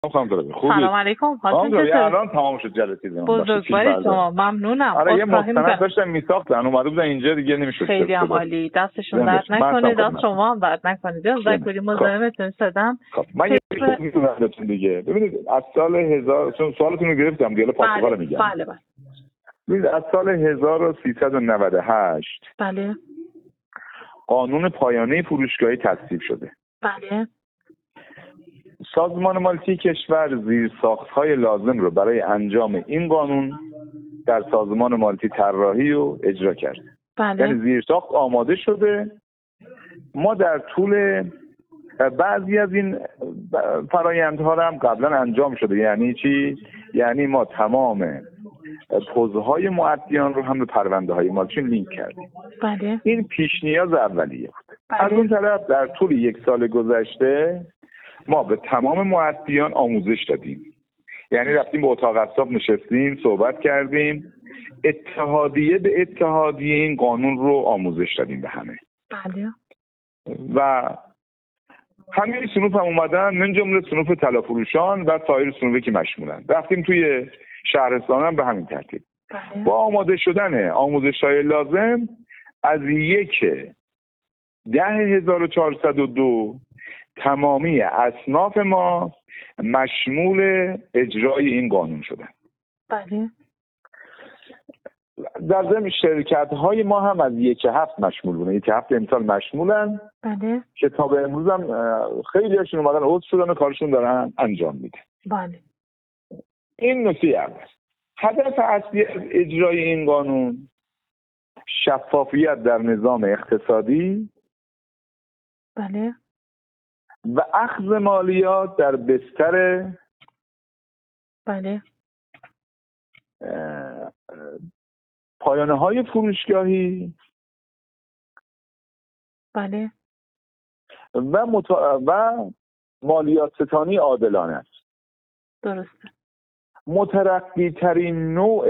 خانم داره خوبی؟ سلام علیکم. خانم الان تمام شد جلسه دیدم. بزرگواری شما، ممنونم. آره یه مستند داشتم میساختن اومده بودن اینجا دیگه نمیشد. خیلی هم عالی، دستشون درد نکنه، دست شما هم درد نکنه. ذکری مزاحمتون شدم. خب من یه چیزی میگم دیگه. ببینید از سال 1000 چون سوالتون رو گرفتم دیگه پاسخ رو میگم. بله. ببینید از سال 1398 بله قانون پایانه فروشگاهی تصویب شده. بله. سازمان مالکی کشور زیرساخت‌های لازم رو برای انجام این قانون در سازمان مالکی طراحی و اجرا کرده. بله. یعنی زیرساخت آماده شده. ما در طول بعضی از این فرآیندها هم قبلا انجام شده. یعنی چی؟ یعنی ما تمام حوزه‌های مؤدیان رو هم به پرونده‌های مالکی لینک کردیم. بله. این پیش نیاز اولیه بود. بله. از اون طرف در طول یک سال گذشته ما به تمام مؤدیان آموزش دادیم. یعنی رفتیم به اتاق اصحاب نشستیم، صحبت کردیم، اتحادیه به اتحادیه این قانون رو آموزش دادیم به همه. بله. و همین صنوف هم اومدن، من جمله صنوف طلافروشان و سایر صنوفی که مشمولن. رفتیم توی شهرستان هم به همین ترتیب. بله. با آماده شدن آموزش‌های لازم از 1/10/1402 تمامی اصناف ما مشمول اجرای این قانون شدن. بله. در ضمن شرکت‌های ما هم از 1/7 مشمول بودن. 1/7 امسال مشمولن. بله. که تا به امروز هم خیلی هاشون اومدن عضو شدن و کارشون دارن انجام میدن. بله. این نکته اول. هدف اصلی از اجرای این قانون شفافیت در نظام اقتصادی. بله. و اخذ مالیات در بستر. بله. پایانه‌های فروشگاهی. بله. و مالیات ستانی عادلانه است. درسته. مترقی ترین نوع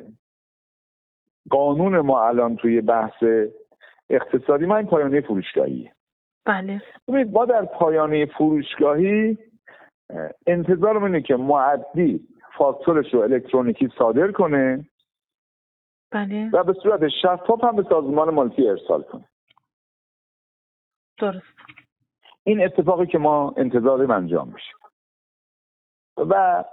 قانون ما الان توی بحث اقتصادی ما این پایانه فروشگاهیه. بله. ببینید ما در پایانه فروشگاهی انتظارم اینه که مؤدی فاکتورش رو الکترونیکی صادر کنه. بله. و به صورت شفاف هم به سازمان مالکی ارسال کنه. درست. این اتفاقی که ما انتظاریم انجام بشه. و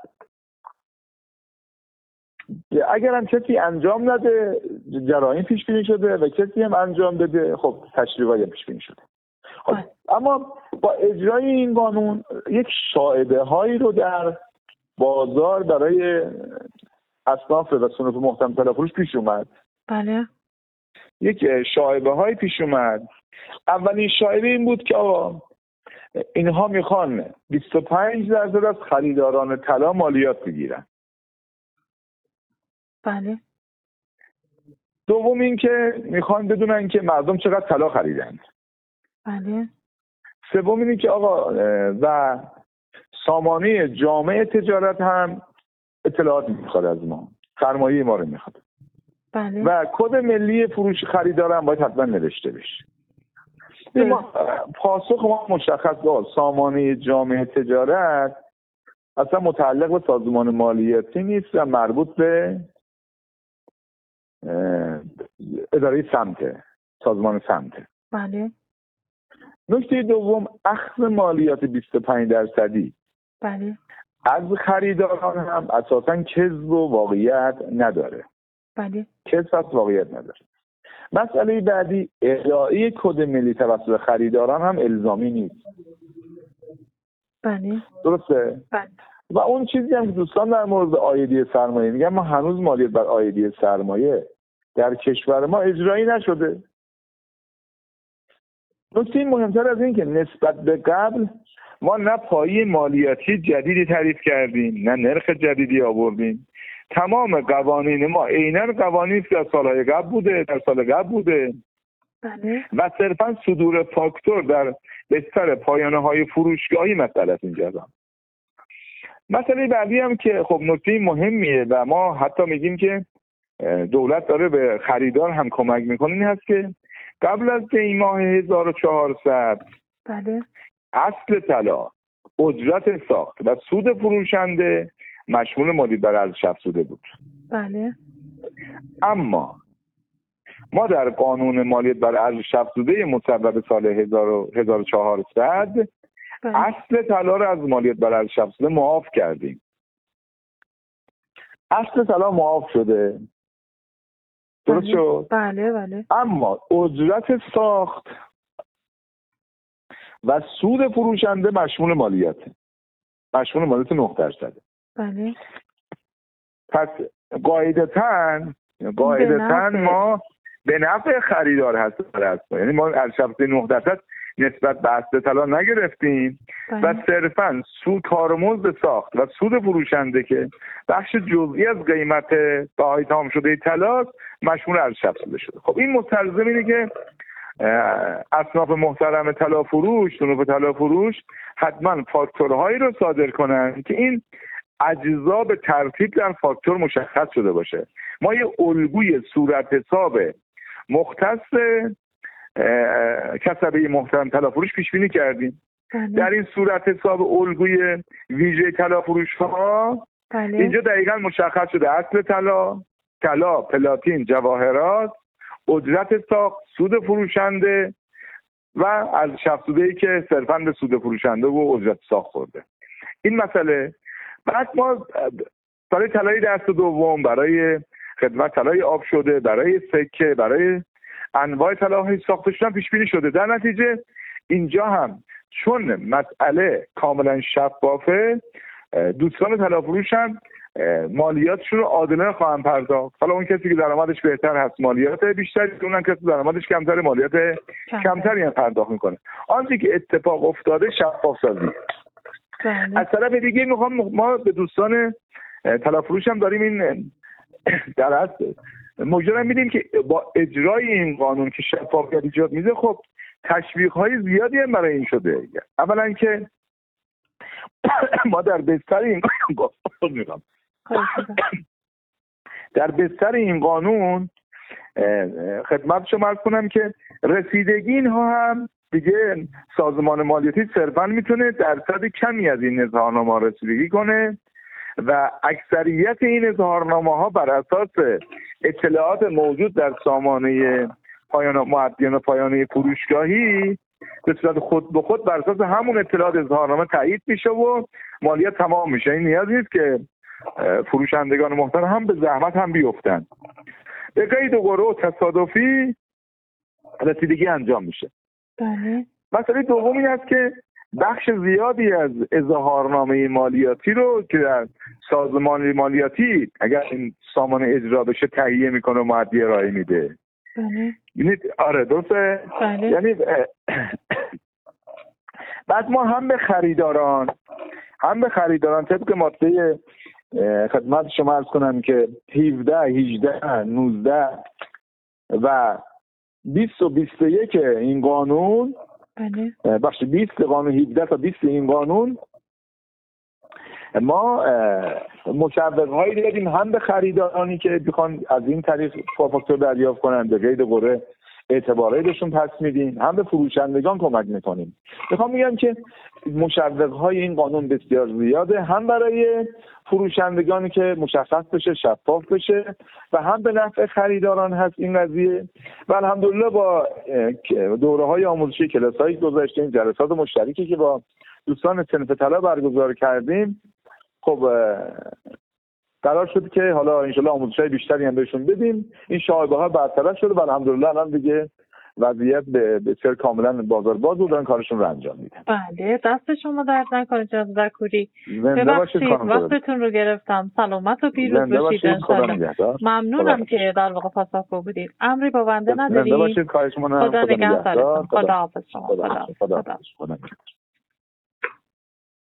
اگر هم کسی انجام نده جرایم پیش بینی شده و کسی هم انجام بده خب تشریفای پیش بینی شده. خب اما با اجرای این قانون یک شائبه هایی رو در بازار برای اصناف و صنوف محترم طلافروش پیش اومد. بله. یک شائبه های پیش اومد. اولین شائبه این بود که آقا اینها میخوان 25% از خریداران طلا مالیات بگیرن. بله. دوم این که میخوان بدونن که مردم چقدر طلا خریدن. بله. سوم اینه که آقا و سامانه جامعه تجارت هم اطلاعات میخواد از ما، سرمایه ما رو میخواد. بله. و کد ملی فروش خریدار هم باید حتما نوشته بشه. پاسخ ما مشخص بود. سامانه جامعه تجارت اصلا متعلق به سازمان مالیاتی نیست و مربوط به اداره سمت، سازمان سمت. بله. نکته دوم اخذ مالیات 25%. بله. از خریداران هم اساساً کذب و واقعیت نداره. بله. کذب و واقعیت نداره. مسئله بعدی ارائه کد ملی توسط خریداران هم الزامی نیست. بله. درسته؟ بله. و اون چیزی هم که دوستان در مورد عایدی سرمایه میگن، ما هنوز مالیات بر عایدی سرمایه در کشور ما اجرایی نشده. نکته مهمتر از این که نسبت به قبل ما نه پایه مالیاتی جدیدی تعریف کردیم نه نرخ جدیدی آوردیم. تمام قوانین ما عیناً قوانینی که در سالهای قبل بوده، در سال قبل بوده. بله. و صرفاً صدور فاکتور در بستر پایانه‌های فروشگاهی مسئله است اینجا. مسئله بعدی هم که خب نکته مهمیه و ما حتی میگیم که دولت داره به خریدار هم کمک میکنه، این هست که قبل از دی ماه 1400 بله. اصل طلا اجرت ساخت و سود فروشنده مشمول مالیات بر ارزش افزوده بود. بله. اما ما در قانون مالیات بر ارزش افزوده مصوب سال 1400 اصل طلا رو از مالیات بر ارزش افزوده معاف کردیم. اصل طلا معاف شده، درست شد؟ بله بله. اما اجرت ساخت و سود فروشنده مشمول مالیات 9%. بله. پس قاعدتاً ما به نفع خریدار هست، یعنی ما ارزش افزوده 9% نسبت به اصل طلا نگرفتیم و صرفاً سود کارمزد ساخت و سود فروشنده که بخش جزئی از قیمت بهای تمام شده طلا مشمول ارزش افزوده شده. خب این مستلزم اینه که اصناف محترم طلافروش، صنوف طلافروش حتما فاکتورهایی رو صادر کنن که این اجزا به ترتیب در فاکتور مشخص شده باشه. ما یه الگوی صورت حساب مختص کسبه محترم طلافروش پیش بینی کردیم. در این صورت حساب الگوی ویژه طلافروش ها اینجا دقیقاً مشخص شده اصل طلا، پلاتین، جواهرات، اجرت ساخت، سود فروشنده و ارزش افزوده‌ای که صرفاً به سود فروشنده و اجرت ساخت خورده. این مسئله. بعد ما برای طلای دست دوم، برای خدمت طلای آب شده، برای سکه، برای انواع طلاهای ساخته شدن پیش بینی شده. در نتیجه اینجا هم چون مسئله کاملا شفافه، دوستان طلافروش هم مالیاتشون رو عادلانه خواهند پرداخت. حالا اون کسی که درآمدش بهتر هست مالیات بیشتری، اون کسی درآمدش کمتر مالیات کمتری هم پرداخت میکنه. آنچه که اتفاق افتاده شفاف سازی. از طرف دیگه ما به دوستان طلافروش هم داریم این در اصل مجرم میدیم که با اجرای این قانون که شفافیت ایجاد میده، خب تشویق‌های زیادی هم برای این شده. اولا که ما در بستر این قانون خدمت شما عرض کنم که رسیدگی اینها هم دیگه سازمان مالیاتی صرفاً میتونه درصد کمی از این اظهارنامه رسیدگی کنه و اکثریت این اظهارنامه ها بر اساس اطلاعات موجود در سامانه معدیان پایانه فروشگاهی به صورت خود به خود بر اساس همون اطلاعات اظهارنامه تایید میشه و مالیات تمام میشه. این نیاز نیست که فروشندگان محترم هم به زحمت هم بیفتن. به قید و قرعه تصادفی رسیدگی انجام میشه. بله. مسئله دومی است که بخش زیادی از اظهارنامه مالیاتی رو که در سازمان مالیاتی اگر این سامان اجرا بشه تهیه میکنه و مؤدی ارائه میده. بله. یعنی آره درسته. بله. یعنی بعد ما هم به خریداران طبق ماده خدمت شما عرض کنم که 17 18 19 و 20 و 21 این قانون، بخش 20 قانون 17 تا 20 این قانون، ما مشوق‌هایی دادیم هم به خریدارانی که بخوان از این طریق فاکتور دریافت کنن، به قید قرعه اعتباراتشون پس میدیم، هم به فروشندگان کمک میکنیم. میخوام بگم که مشوق‌های این قانون بسیار زیاده، هم برای فروشندگانی که مشخص بشه، شفاف بشه، و هم به نفع خریداران هست این قضیه. و الحمدلله با دوره‌های آموزشی، کلاس‌های گذاشتیم، جلسات مشترکی که با دوستان صنف طلا برگزار کردیم، خب قرار شد که حالا انشالله آموزش‌های بیشتری هم بهشون بدیم. این شایبه‌ها برطرف شده و الحمدلله الان دیگه وضعیت به سر کاملا بازار باز بود، دارن کارشون رو انجام میدن. بله، دست شما درد نکنه جناب زکوری. ببخشید وقتتون رو گرفتم. سلامت و پیروز باشید انشالله. ممنونم که در واقع پاسخگو بودید. امری با بنده ندارید. خدا نگهدار. خدا نگهدارتون. خدا حافظ شما. خدا.